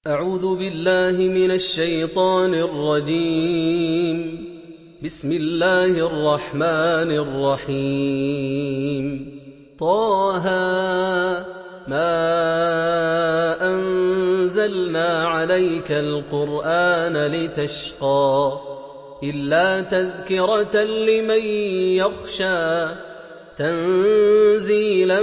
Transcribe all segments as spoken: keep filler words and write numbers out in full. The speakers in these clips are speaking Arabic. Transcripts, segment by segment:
أعوذ بالله من الشيطان الرجيم. بسم الله الرحمن الرحيم. طه ما أنزلنا عليك القرآن لتشقى إلا تذكرة لمن يخشى تنزيلا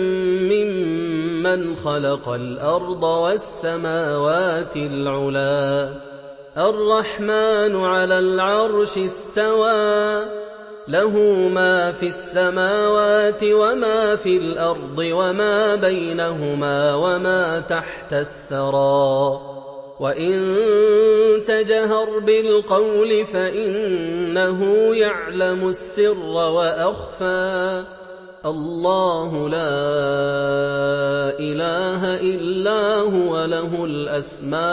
ممن خلق الأرض والسماوات العلا الرحمن على العرش استوى له ما في السماوات وما في الأرض وما بينهما وما تحت الثرى وإن تجهر بالقول فإنه يعلم السر وأخفى الله لا إله إلا هو له الأسماء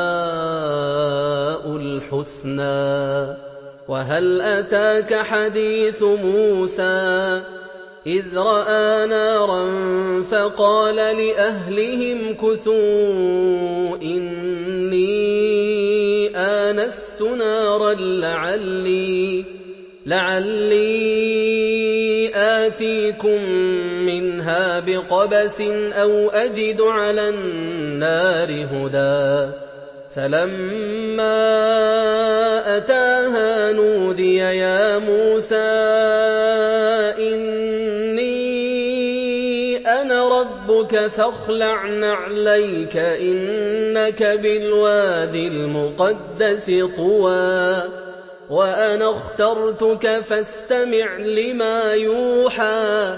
الحسنى. وهل أتاك حديث موسى إذ رأى نارا فقال لأهلهم كثوا إني آنست نارا لعلي, لعلي آتيكم منها بقبس أو أجد على النار هدى فلما أتاها نودي يا موسى إني أنا ربك فاخلع نعليك إنك بالوادي المقدس طوى وأنا اخترتك فاستمع لما يوحى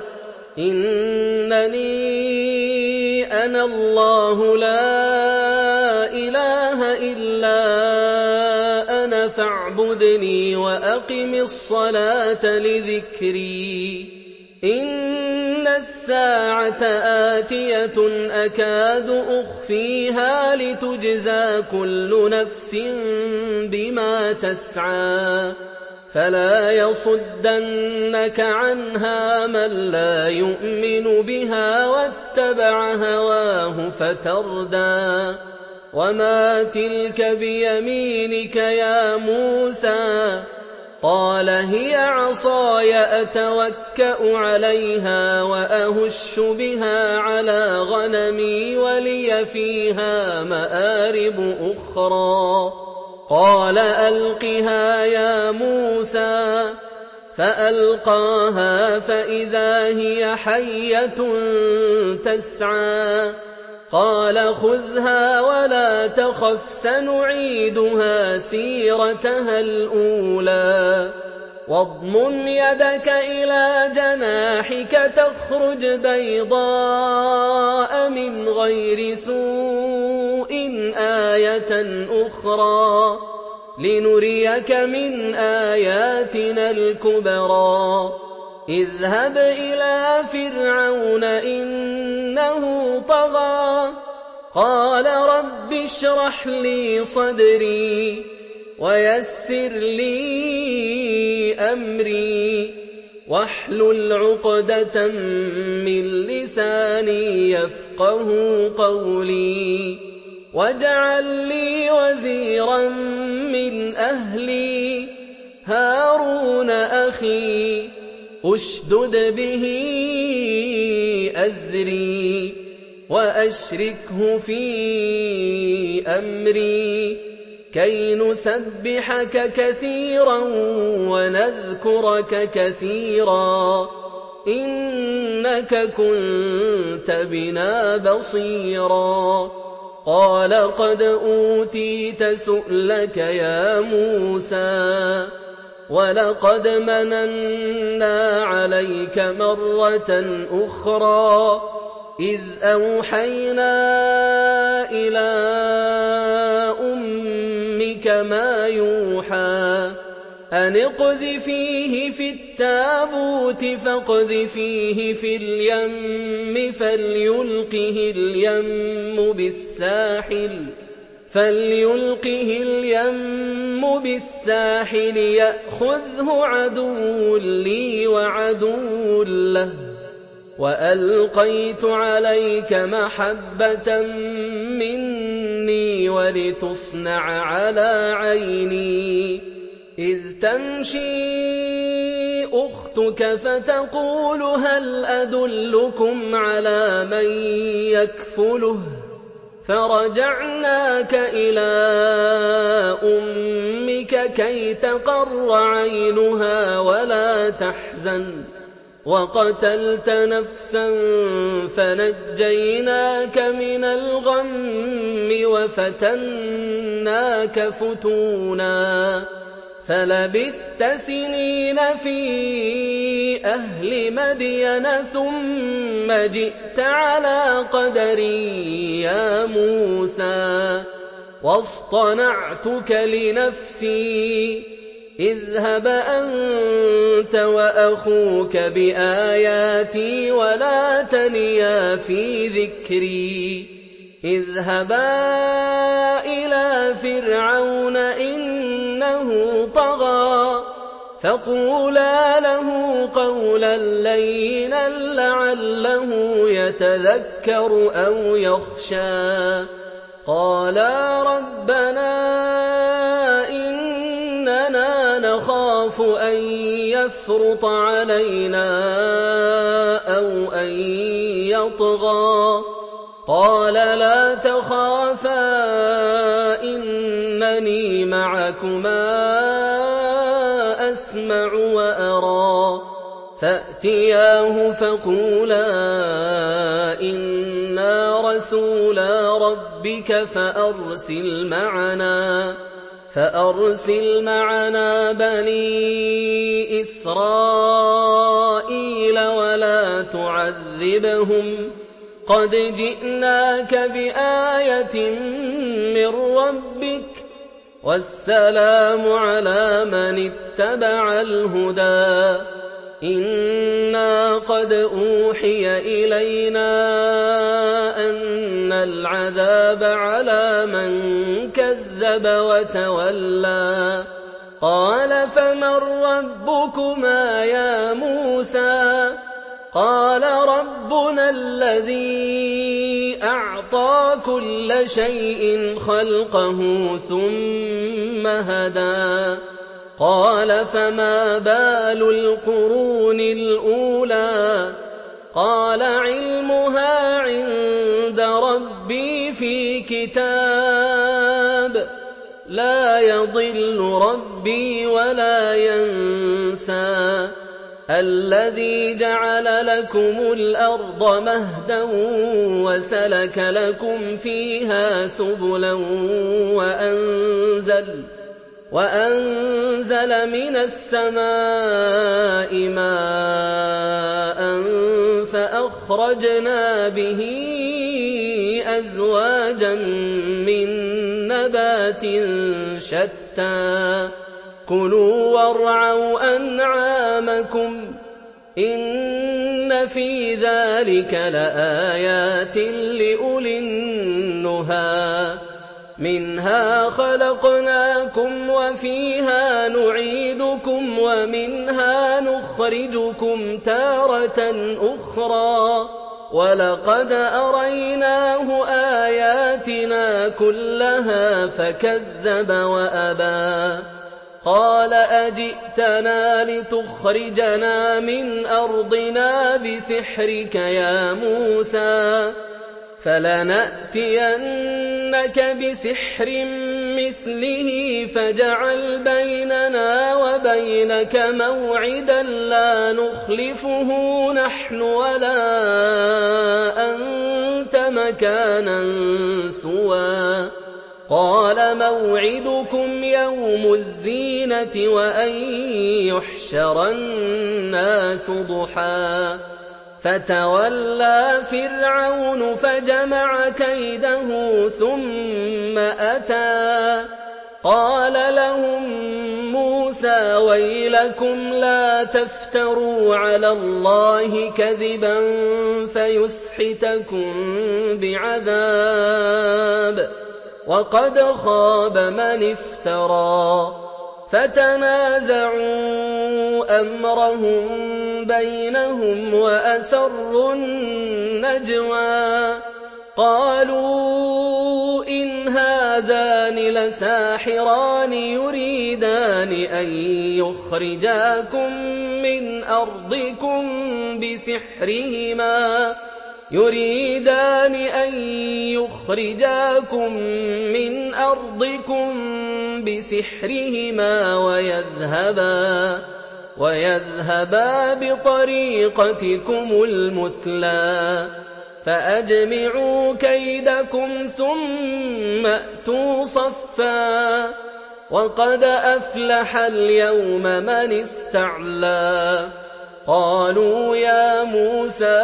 إنني أنا الله لا إله إلا أنا فاعبدني وأقم الصلاة لذكري إن الساعة آتية أكاد أخفيها لتجزى كل نفس بما تسعى فلا يصدنك عنها من لا يؤمن بها واتبع هواه فتردى وما تلك بيمينك يا موسى قال هي عصاي أتوكأ عليها وأهش بها على غنمي ولي فيها مآرب أخرى قال ألقها يا موسى فألقاها فإذا هي حية تسعى قال خذها ولا تخف سنعيدها سيرتها الأولى واضمم يدك إلى جناحك تخرج بيضاء من غير سوء آية أخرى لنريك من آياتنا الكبرى اذهب إلى فرعون إنه طغى قال رب اشرح لي صدري ويسر لي أمري واحلل عقدة من لساني يفقه قولي واجعل لي وزيرا من أهلي هارون أخي أشدد به أزري وأشركه في أمري كي نسبحك كثيرا ونذكرك كثيرا إنك كنت بنا بصيرا قال قد أوتيت سؤلك يا موسى ولقد مننا عليك مرة أخرى إذ أوحينا إلى أمك ما يوحى أن اقذفيه في التابوت فاقذفيه في اليم فليلقه اليم بالساحل فليلقه اليم بالساحل يأخذه عدو لي وعدو له وألقيت عليك محبة مني ولتصنع على عيني إذ تمشي أختك فتقول هل أدلكم على من يكفله فرجعناك إلى أمك كي تقر عينها ولا تحزن وقتلت نفسا فنجيناك من الغم وفتناك فتونا فلبثت سنين في أهل مدين ثم جئت على قدري يا موسى واصطنعتك لنفسي اذهب أنت وأخوك بآياتي ولا تنيا في ذكري اذهبا إلى فرعون إنه طغى فقولا له قولا لينا لعله يتذكر أو يخشى قالا ربنا إننا نخاف أن يفرط علينا أو أن يطغى قال لا تخافا إنني معكما أسمع وأرى فأتياه فقولا إنا رسولا ربك فأرسل معنا فأرسل معنا بني إسرائيل ولا تعذبهم قد جئناك بآية من ربك والسلام على من اتبع الهدى إنا قد أوحي إلينا أن العذاب على من كذب وتولى قال فمن ربكما يا موسى قال ربنا الذي أعطى كل شيء خلقه ثم هدى قال فما بال القرون الأولى قال علمها عند ربي في كتاب لا يضل ربي ولا ينسى الذي جعل لكم الأرض مهدا وسلك لكم فيها سبلا وأنزل وأنزل من السماء ماء فأخرجنا به أزواجا من نبات شتى كلوا وارعوا أنعامكم إن في ذلك لآيات لأولي النهى منها خلقناكم وفيها نعيدكم ومنها نخرجكم تارة أخرى ولقد أريناه آياتنا كلها فكذب وأبى قال أجئتنا لتخرجنا من أرضنا بسحرك يا موسى فلنأتينك بسحر مثله فاجعل بيننا وبينك موعدا لا نخلفه نحن ولا أنت مكانا سوى قال موعدكم يوم الزينة وأن يحشر الناس ضحى فتولى فرعون فجمع كيده ثم أتى قال لهم موسى ويلكم لا تفتروا على الله كذبا فيسحتكم بعذاب وقد خاب من افترى فتنازعوا أمرهم بينهم وأسروا النجوى قالوا إن هذا هَٰذَانِ لَسَاحِرَانِ يُرِيدَانِ أَن يُخْرِجَاكُم مِّنْ أَرْضِكُم بِسِحْرِهِمَا يُرِيدَانِ أَن يُخْرِجَاكُم مِّنْ أَرْضِكُم بِسِحْرِهِمَا وَيَذْهَبَا وَيَذْهَبَا بِطَرِيقَتِكُمُ الْمُثْلَىٰ فَأَجْمِعُوا كَيْدَكُمْ ثُمَّ ائْتُوا صَفًّا ۚ وَقَدْ أَفْلَحَ الْيَوْمَ مَنِ اسْتَعْلَىٰ قَالُوا يَا مُوسَىٰ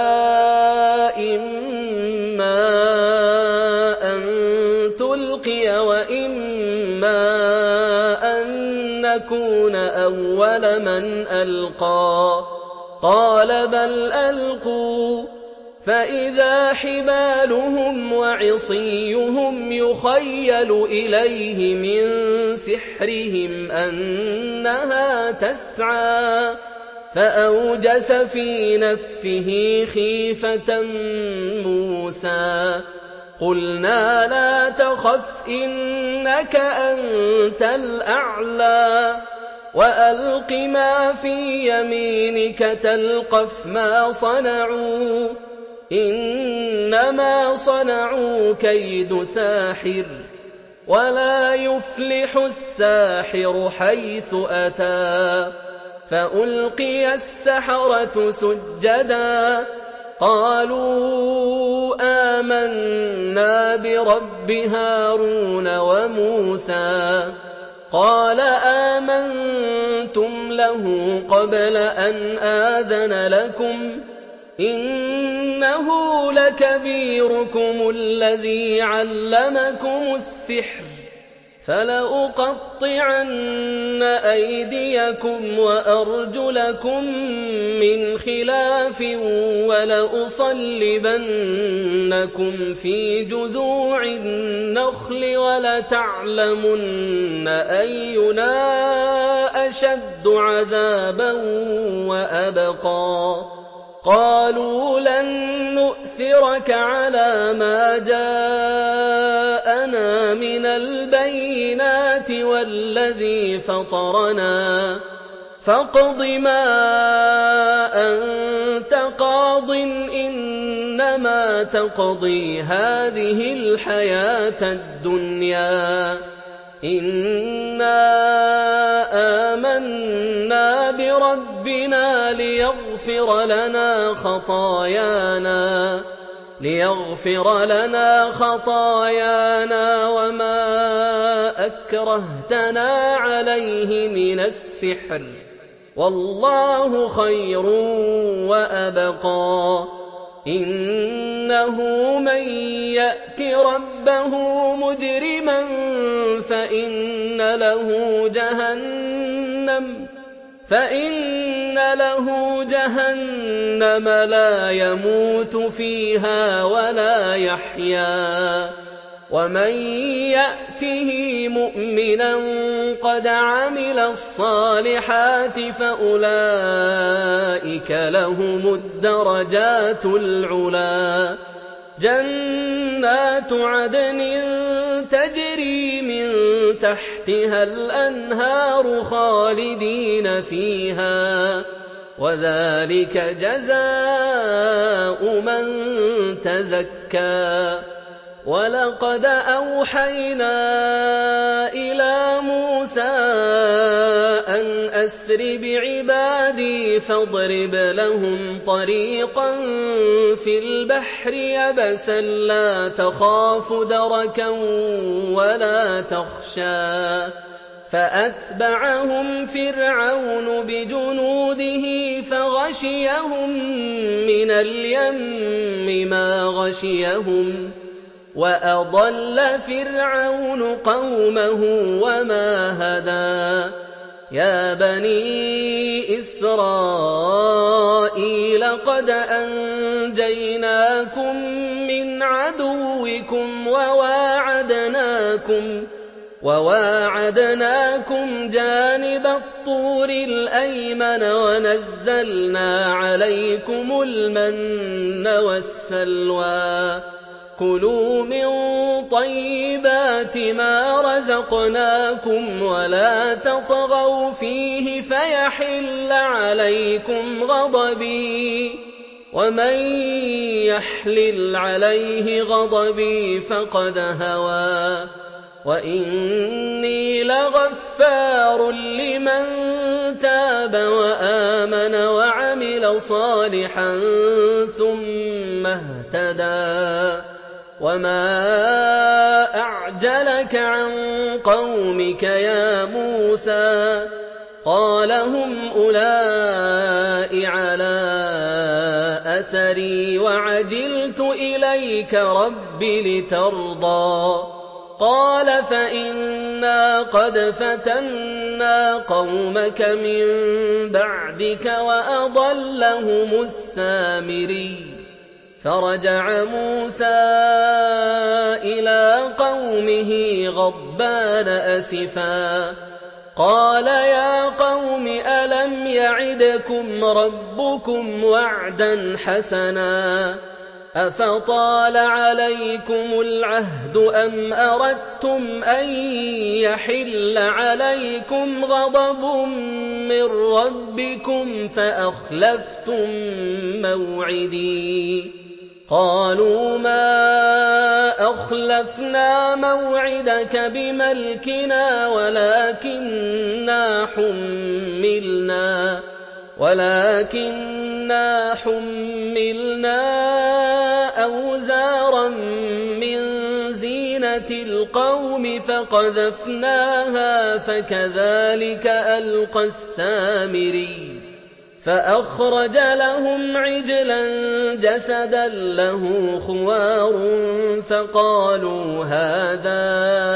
إِمَّا أَن تُلْقِيَ وَإِمَّا أَن نَّكُونَ أَوَّلَ مَنْ أَلْقَىٰ قَالَ بَلْ أَلْقُوا ۖ فَإِذَا حِبَالُهُمْ وَعِصِيُّهُمْ يُخَيَّلُ إِلَيْهِ مِن سِحْرِهِمْ أَنَّهَا تَسْعَىٰ فَأَوْجَسَ فِي نَفْسِهِ خِيفَةً مُّوسَىٰ قُلْنَا لَا تَخَفْ إِنَّكَ أَنتَ الْأَعْلَىٰ وَأَلْقِ مَا فِي يَمِينِكَ تَلْقَفْ مَا صَنَعُوا إِنَّمَا صَنَعُوا كَيْدُ سَاحِرٍ وَلَا يُفْلِحُ السَّاحِرُ حَيْثُ أَتَىٰ فَأُلْقِيَ السَّحَرَةُ سُجَّدًا قَالُوا آمَنَّا بِرَبِّ هَارُونَ وَمُوسَىٰ قَالَ آمَنتُمْ لَهُ قَبْلَ أَنْ آذَنَ لَكُمْ إِنَّهُ لَكَبِيرُكُمُ الَّذِي عَلَّمَكُمُ السِّحْرَ فَلَأُقَطِّعَنَّ أَيْدِيَكُمْ وَأَرْجُلَكُم مِّنْ خِلَافٍ وَلَأُصَلِّبَنَّكُمْ فِي جُذُوعِ النَّخْلِ وَلَتَعْلَمُنَّ أَيُّنَا أَشَدُّ عَذَابًا وَأَبْقَىٰ قَالُوا لَن نُّؤْثِرَكَ عَلَىٰ مَا جَاءَنَا مِنَ الْبَيِّنَاتِ وَالَّذِي فَطَرَنَا فَاقْضِ مَا أَنتَ قَاضٍ إِنَّمَا تَقْضِي هَٰذِهِ الْحَيَاةَ الدُّنْيَا إِنَّا آمَنَّا بِرَبِّنَا لِيَغْفِرَ لَنَا خَطَايَانَا لِيَغْفِرَ لَنَا خَطَايَانَا وَمَا أَكْرَهْتَنَا عَلَيْهِ مِنَ السِّحْرِ ۗ وَاللَّهُ خَيْرٌ وَأَبْقَىٰ إِنَّهُ مَن يَأْتِ رَبَّهُ مُجْرِمًا فَإِنَّ لَهُ جَهَنَّمَ فَإِنَّ لَهُ جَهَنَّمَ لَا يَمُوتُ فِيهَا وَلَا يَحْيَىٰ وَمَن يَأْتِهِ مُؤْمِنًا قَدْ عَمِلَ الصَّالِحَاتِ فَأُولَٰئِكَ لَهُمُ الدَّرَجَاتُ الْعُلَىٰ جَنَّاتُ عَدْنٍ تَجْرِي مِن تَحْتِهَا الْأَنْهَارُ خَالِدِينَ فِيهَا ۚ وَذَٰلِكَ جَزَاءُ مَن تَزَكَّىٰ وَلَقَدْ أَوْحَيْنَا إِلَىٰ مُوسَىٰ أَنْ أَسْرِ بِعِبَادِي فَاضْرِبْ لَهُمْ طَرِيقًا فِي الْبَحْرِ يَبَسًا لَّا تَخَافُ دَرَكًا وَلَا تَخْشَىٰ فَأَتْبَعَهُمْ فِرْعَوْنُ بِجُنُودِهِ فَغَشِيَهُم مِّنَ الْيَمِّ مَا غَشِيَهُمْ وَأَضَلَّ فِرْعَوْنُ قَوْمَهُ وَمَا هَدَىٰ يَا بَنِي إِسْرَائِيلَ قَدْ أَنجَيْنَاكُم مِّنْ عَدُوِّكُمْ وَوَاعَدْنَاكُمْ وَوَاعَدْنَاكُمْ جَانِبَ الطُّورِ الْأَيْمَنَ وَنَزَّلْنَا عَلَيْكُمُ الْمَنَّ وَالسَّلْوَىٰ كُلُوا مِن طَيِّبَاتِ مَا رَزَقْنَاكُمْ وَلَا تَطْغَوْا فِيهِ فَيَحِلَّ عَلَيْكُمْ غَضَبِي ۖ وَمَن يَحْلِلْ عَلَيْهِ غَضَبِي فَقَدْ هَوَىٰ وَإِنِّي لَغَفَّارٌ لِّمَن تَابَ وَآمَنَ وَعَمِلَ صَالِحًا ثُمَّ اهْتَدَىٰ وَمَا أَعْجَلَكَ عَن قَوْمِكَ يَا مُوسَىٰ قَالَ هُمْ أُولَاءِ عَلَىٰ أَثَرِي وَعَجِلْتُ إِلَيْكَ رَبِّ لِتَرْضَىٰ قَالَ فَإِنَّا قَدْ فَتَنَّا قَوْمَكَ مِن بَعْدِكَ وَأَضَلَّهُمُ السَّامِرِيُّ فَرَجَعَ مُوسَىٰ إِلَىٰ قَوْمِهِ غَضْبَانَ أَسِفًا قَالَ يَا قَوْمِ أَلَمْ يَعِدْكُمْ رَبُّكُمْ وَعْدًا حَسَنًا أَفَطَالَ عَلَيْكُمُ الْعَهْدُ أَمْ أَرَدتُّمْ أَن يَحِلَّ عَلَيْكُمْ غَضَبٌ مِّن رَّبِّكُمْ فَأَخْلَفْتُم مَّوْعِدِي قَالُوا مَا أَخْلَفْنَا مَوْعِدَكَ بِمَلْكِنَا وَلَٰكِنَّا حُمِّلْنَا وَلَٰكِنَّا حُمِّلْنَا أَوْزَارًا مِّن زِينَةِ الْقَوْمِ فَقَذَفْنَاهَا فَكَذَٰلِكَ أَلْقَى السَّامِرِيُّ فَأَخْرَجَ لَهُمْ عِجْلًا جَسَدًا لَّهُ خُوَارٌ فَقَالُوا هَٰذَا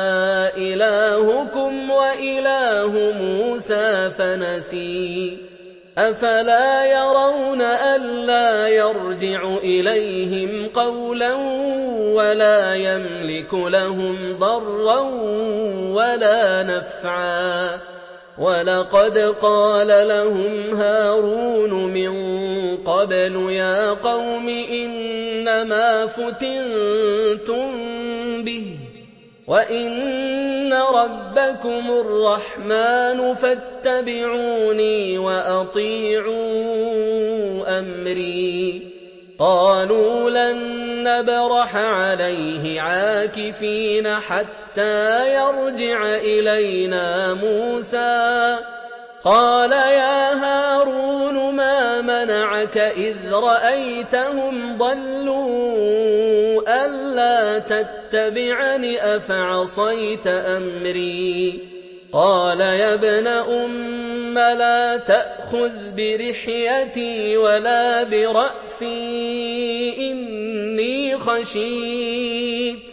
إِلَٰهُكُمْ وَإِلَٰهُ مُوسَىٰ فَنَسِيَ أَفَلَا يَرَوْنَ أَلَّا يَرْجِعُ إِلَيْهِمْ قَوْلًا وَلَا يَمْلِكُ لَهُمْ ضَرًّا وَلَا نَفْعًا وَلَقَدْ قَالَ لَهُمْ هَارُونُ مِن قَبْلُ يَا قَوْمِ إِنَّمَا فُتِنتُم بِهِ وَإِنَّ رَبَّكُمُ الرَّحْمَٰنُ فَاتَّبِعُونِي وَأَطِيعُوا أَمْرِي قَالُوا لَن نَّبْرَحَ عَلَيْهِ عَاكِفِينَ حَتَّىٰ يَرْجِعَ إِلَيْنَا مُوسَىٰ قَالَ يَا هَارُونُ مَا مَنَعَكَ إِذْ رَأَيْتَهُمْ ضَلُّوا أَلَّا تَتَّبِعَنِ أَفَعَصَيْتَ أَمْرِي قَالَ يَا ابْنَ أُمَّ لَا تَأْخُذْ بِلِحْيَتِي وَلَا بِرَأْسِي إِنِّي خَشِيتُ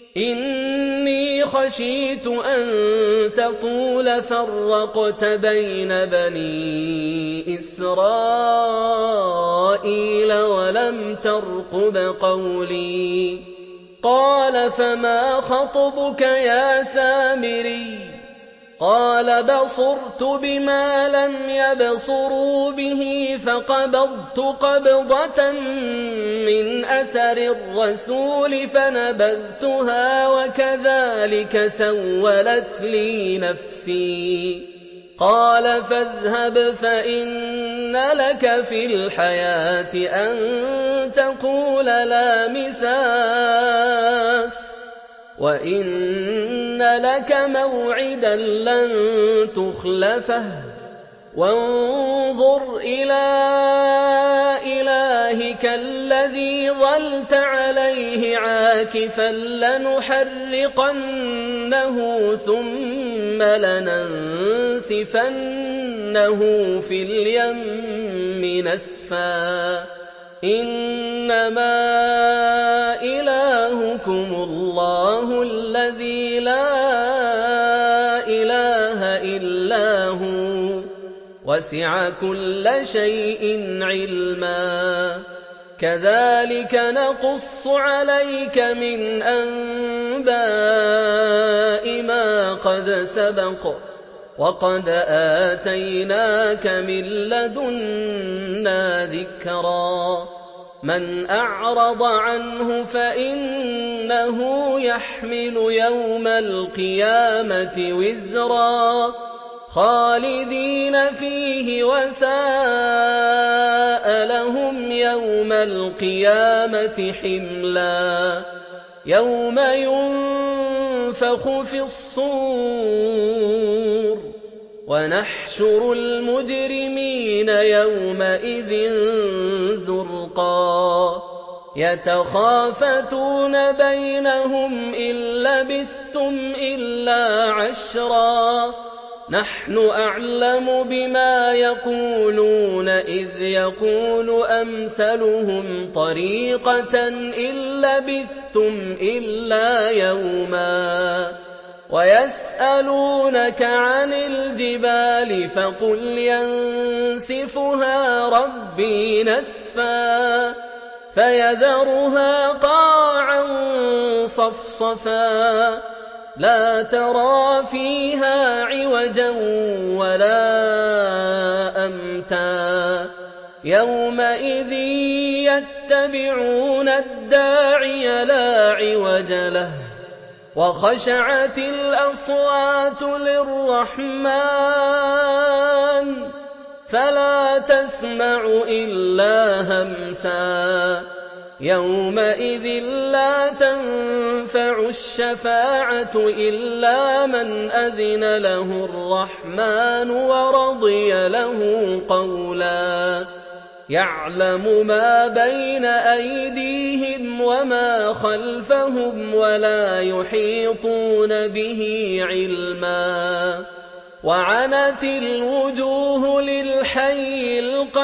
إِنِّي خَشِيتُ أَن تَقُولَ فَرَّقْتَ بَيْنَ بَنِي إِسْرَائِيلَ وَلَمْ تَرْقُبْ قَوْلِي قَالَ فَمَا خَطْبُكَ يَا سَامِرِيُّ قَالَ بَصُرْتُ بِمَا لَمْ يَبْصُرُوا بِهِ فَقَبَضْتُ قَبْضَةً مِّنْ أَثَرِ الرَّسُولِ فَنَبَذْتُهَا وَكَذَٰلِكَ سَوَّلَتْ لِي نَفْسِي قَالَ فَاذْهَبْ فَإِنَّ لَكَ فِي الْحَيَاةِ أَن تَقُولَ لَا مِسَاسَ وَإِنَّ لَكَ مَوْعِدًا لَّن تُخْلَفَهُ وَانظُرْ إِلَىٰ إِلَٰهِكَ الَّذِي ظَلْتَ عَلَيْهِ عَاكِفًا لَّنُحَرِّقَنَّهُ ثُمَّ لَنَنسِفَنَّهُ فِي الْيَمِّ نَسْفًا إِنَّمَا إِلَٰهُكُمُ اللَّهُ الَّذِي لَا إِلَٰهَ إِلَّا هُوَ وَسِعَ كُلَّ شَيْءٍ عِلْمًا كَذَٰلِكَ نَقُصُّ عَلَيْكَ مِنْ أَنبَاءِ مَا قَدْ سَبَقَ وَقَدْ آتَيْنَاكَ مِن لَّدُنَّا ذِكْرًا مَنْ أَعْرَضَ عَنْهُ فَإِنَّهُ يَحْمِلُ يَوْمَ الْقِيَامَةِ وِزْرًا خَالِدِينَ فِيهِ وَسَاءَ لَهُمْ يَوْمَ الْقِيَامَةِ حِمْلًا يَوْمَ يُنفَخُ فِي الصُّورِ وَنَحْشُرُ الْمُجْرِمِينَ يَوْمَئِذٍ زُرْقًا يَتَخَافَتُونَ بَيْنَهُمْ إِن لَّبِثْتُمْ إِلَّا عَشْرًا نَّحْنُ أَعْلَمُ بِمَا يَقُولُونَ إِذْ يَقُولُ أَمْثَلُهُمْ طَرِيقَةً إِن لَّبِثْتُمْ إِلَّا يَوْمًا وَيَسْأَلُونَكَ عَنِ الْجِبَالِ فَقُلْ يَنسِفُهَا رَبِّي نَسْفًا فَيَذَرُهَا قَاعًا صَفْصَفًا لَّا تَرَىٰ فِيهَا عِوَجًا وَلَا أَمْتًا يَوْمَئِذٍ يَتَّبِعُونَ الدَّاعِيَ لَا عِوَجَ لَهُ وَخَشَعَتِ الْأَصْوَاتُ لِلرَّحْمَنِ فَلَا تَسْمَعُ إِلَّا هَمْسًا يَوْمَئِذٍ لَّا تَنفَعُ الشَّفَاعَةُ إِلَّا مَنْ أَذِنَ لَهُ الرَّحْمَٰنُ وَرَضِيَ لَهُ قَوْلًا يَعْلَمُ مَا بَيْنَ أَيْدِيهِمْ وَمَا خَلْفَهُمْ وَلَا يُحِيطُونَ بِهِ عِلْمًا وَعَنَتِ الْوُجُوهُ لِلْحَيِّ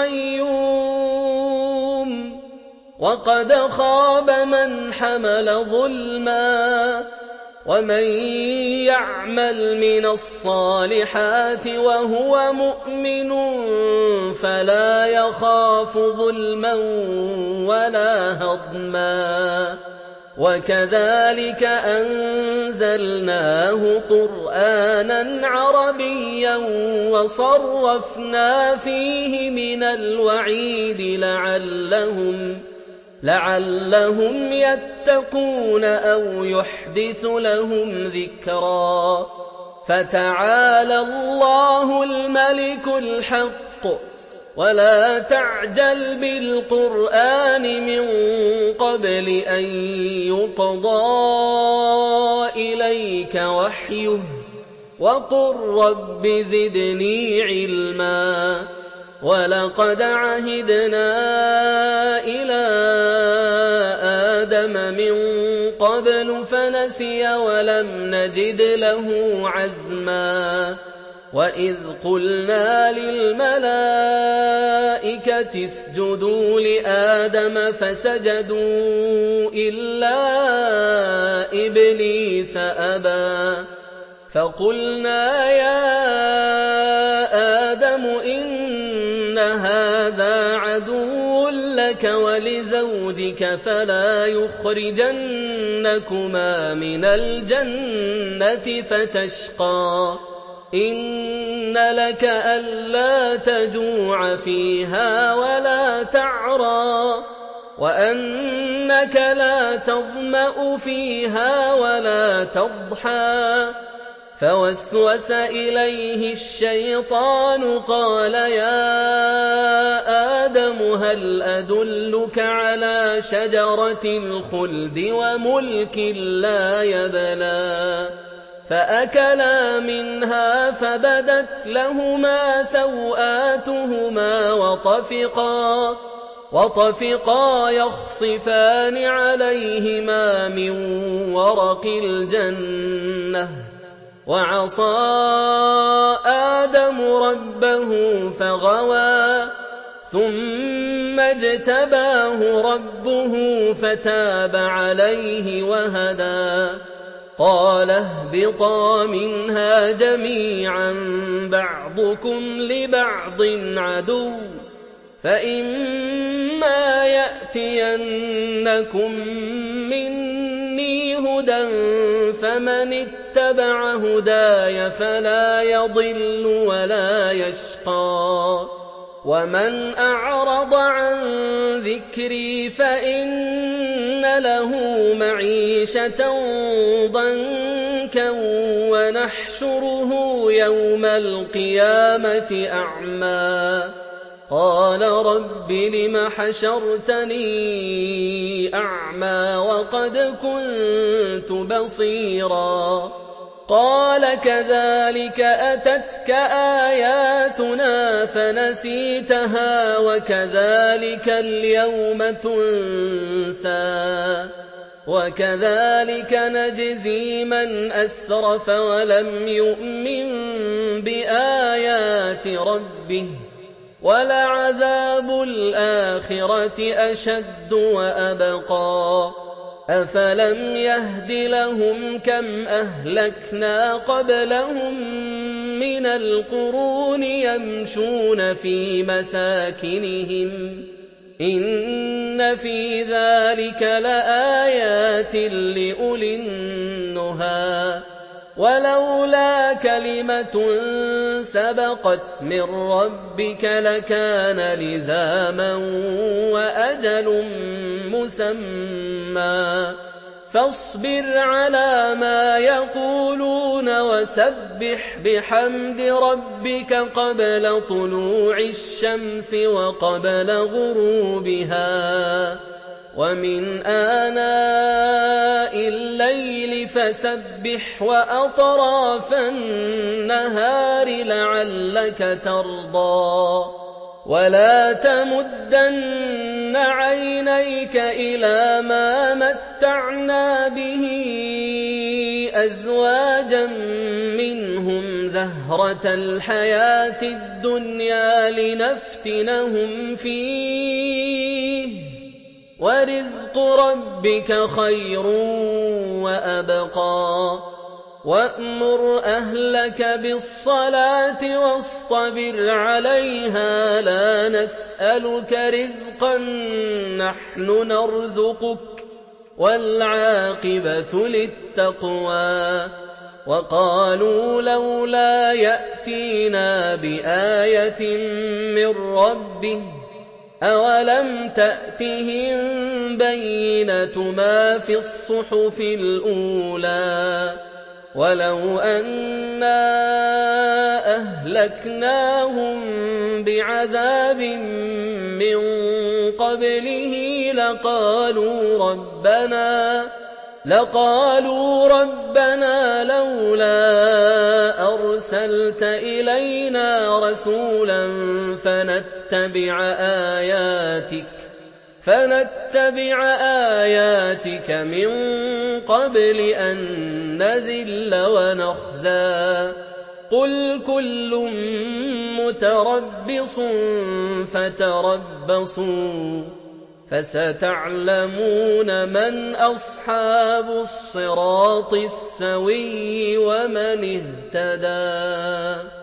الْقَيُّومِ وَقَدْ خَابَ مَنْ حَمَلَ ظُلْمًا وَمَن يَعْمَلْ مِنَ الصَّالِحَاتِ وَهُوَ مُؤْمِنٌ فَلَا يَخَافُ ظُلْمًا وَلَا هَضْمًا وَكَذَٰلِكَ أَنزَلْنَاهُ قُرْآنًا عَرَبِيًّا وَصَرَّفْنَا فِيهِ مِنَ الْوَعِيدِ لَعَلَّهُمْ لَعَلَّهُمْ يَتَّقُونَ أَوْ يُحْدِثُ لَهُمْ ذِكْرًا فَتَعَالَى اللَّهُ الْمَلِكُ الْحَقُّ وَلَا تَعْجَلْ بِالْقُرْآنِ مِن قَبْلِ أَن يُقْضَىٰ إِلَيْكَ وَحْيُهُ وَقُل رَّبِّ زِدْنِي عِلْمًا وَلَقَدْ عَهِدْنَا إِلَىٰ آدَمَ مِن قَبْلُ فَنَسِيَ وَلَمْ نَجِدْ لَهُ عَزْمًا وَإِذْ قُلْنَا لِلْمَلَائِكَةِ اسْجُدُوا لِآدَمَ فَسَجَدُوا إِلَّا إِبْلِيسَ أَبَىٰ فَقُلْنَا يَا آدَمُ إِنَّ هَٰذَا عَدُوٌّ لَّكَ وَلِزَوْجِكَ فَلَا يُخْرِجَنَّكُمَا مِنَ الْجَنَّةِ فَتَشْقَىٰ إِنَّ لَكَ أَلَّا تَجُوعَ فِيهَا وَلَا تَعْرَىٰ وَأَنَّكَ لَا تَظْمَأُ فِيهَا وَلَا تَضْحَىٰ فَوَسْوَسَ إِلَيْهِ الشَّيْطَانُ قَالَ يَا آدَمُ هَلْ أَدُلُّكَ عَلَىٰ شَجَرَةِ الْخُلْدِ وَمُلْكٍ لَّا يَبْلَىٰ فَأَكَلَا مِنْهَا فَبَدَتْ لَهُمَا سَوْآتُهُمَا وَطَفِقَا وَطَفِقَا يَخْصِفَانِ عَلَيْهِمَا مِن وَرَقِ الْجَنَّةِ وَعَصَىٰ آدَمُ رَبَّهُ فَغَوَىٰ ثُمَّ اجْتَبَاهُ رَبُّهُ فَتَابَ عَلَيْهِ وَهَدَىٰ قَالَ اهْبِطَا مِنْهَا جَمِيعًا بَعْضُكُمْ لِبَعْضٍ عَدُوٌّ فَإِمَّا يَأْتِيَنَّكُم مِّنِّي هُدًى فَمَنِ اتَّبَعَ هُدَايَ فَلَا يَضِلُّ وَلَا يَشْقَىٰ وَمَنْ أَعْرَضَ عَن ذِكْرِي فَإِنَّ لَهُ مَعِيشَةً ضَنكًا وَنَحْشُرُهُ يَوْمَ الْقِيَامَةِ أَعْمَىٰ قَالَ رَبِّ لِمَ حَشَرْتَنِي أَعْمَىٰ وَقَدْ كُنتُ بَصِيرًا قَالَ كَذَٰلِكَ أَتَتْكَ آيَاتُنَا فَنَسِيتَهَا وَكَذَٰلِكَ الْيَوْمَ تُنسَىٰ وَكَذَٰلِكَ نَجْزِي مَنْ أَسْرَفَ وَلَمْ يُؤْمِن بِآيَاتِ رَبِّهِ ۚ وَلَعَذَابُ الْآخِرَةِ أَشَدُّ وَأَبْقَىٰ أَفَلَمْ يَهْدِ لَهُمْ كَمْ أَهْلَكْنَا قَبْلَهُم مِّنَ الْقُرُونِ يَمْشُونَ فِي مَسَاكِنِهِمْ ۗ إِنَّ فِي ذَٰلِكَ لَآيَاتٍ لِّأُولِي النُّهَىٰ وَلَوْلَا كَلِمَةٌ سَبَقَتْ مِن رَّبِّكَ لَكَانَ لِزَامًا وَأَجَلٌ مُّسَمًّى فاصبر على ما يقولون وسبح بحمد ربك قبل طلوع الشمس وقبل غروبها ومن آناء الليل فسبح وأطراف النهار لعلك ترضى ولا تمدن عينيك إلى ما متعنا به أزواجا منهم زهرة الحياة الدنيا لنفتنهم فيه ورزق ربك خير وأبقى وأمر أهلك بالصلاة واصطبر عليها لا نسألك رزقا نحن نرزقك والعاقبة للتقوى وقالوا لولا يأتينا بآية من ربه أولم تأتهم بينة ما في الصحف الأولى ولو أنا أهلكناهم بعذاب من قبله لقالوا ربنا لقالوا ربنا لولا أرسلت إلينا رسولا فنتبع آياتك فنتبع آياتك من قبل أن نذل ونخزى قل كل متربص فتربصوا فستعلمون من أصحاب الصراط السوي ومن اهتدى